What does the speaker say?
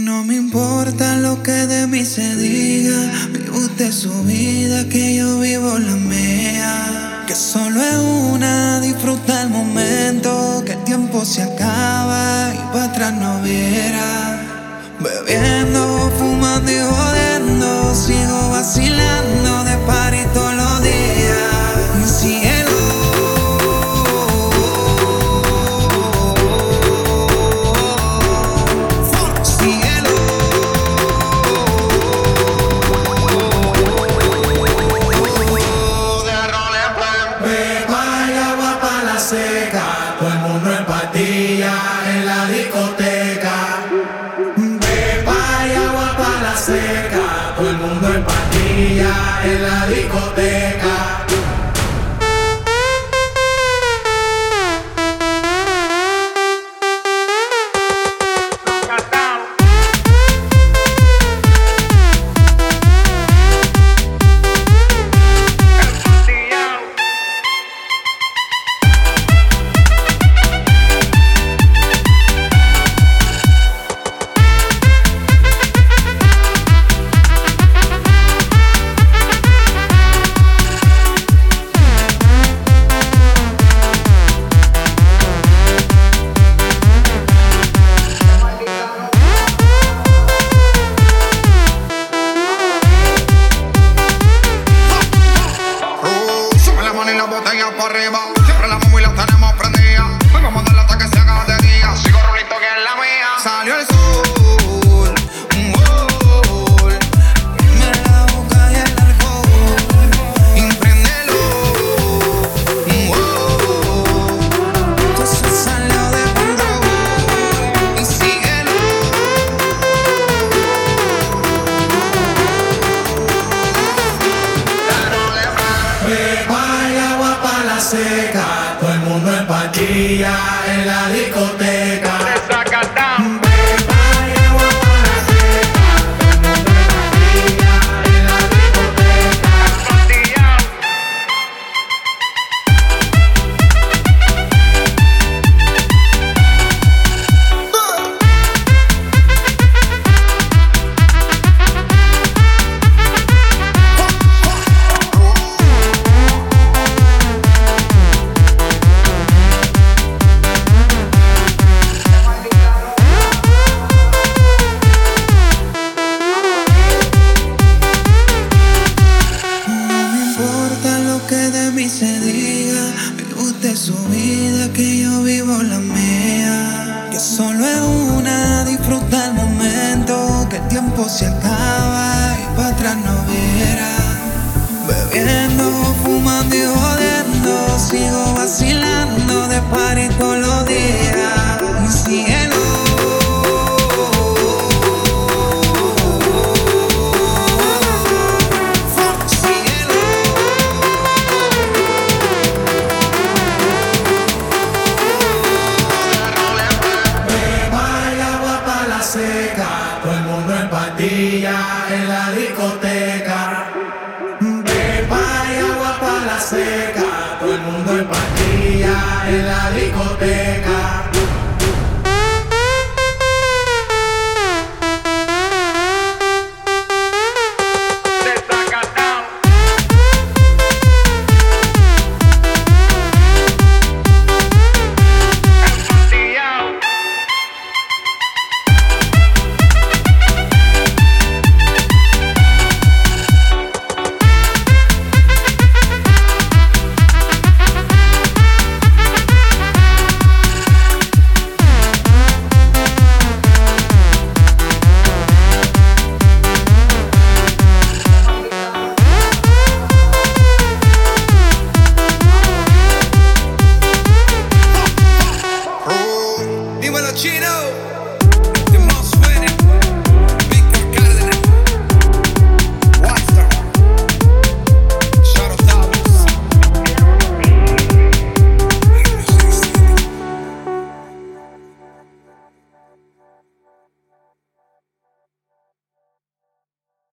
No me importa lo que de mí se diga, vive usted su vida, que yo vivo la mía. Que solo es una, disfruta el momento, que el tiempo se acaba y para atrás no viera. Bebiendo, fumando y jodiendo, sigo vacilando de party todos los días. Cielo, cielo, beba y agua pa' la seca, todo el mundo en patilla en la discoteca. Beba y agua pa' la seca, todo el mundo en patilla en la discoteca. Botella por arriba, siempre la móvil la tenemos prendida. Hoy vamos a darle hasta que se haga de día. Sigo rolito que es la mía. Salió el sol, un gol. me la boca y el alcohol. Impréndelo, un gol. Todo se salió de control. Y síguelo. Beba y agua pa' la seca, todo el mundo en patilla en la discoteca. Beba y agua pa' la seca, todo el mundo en patilla en la discoteca. Que de mí se diga, vive usted su vida, que yo vivo la mía. Que solo es una, disfruta el momento, que el tiempo se acaba y para atrás no viera. Bebiendo, fumando y jodiendo, sigo vacilando de party todos los días. Y cielo, Seca, todo el mundo en patilla en la discoteca. Beba y agua pa' la seca, todo el mundo en patilla en la discoteca.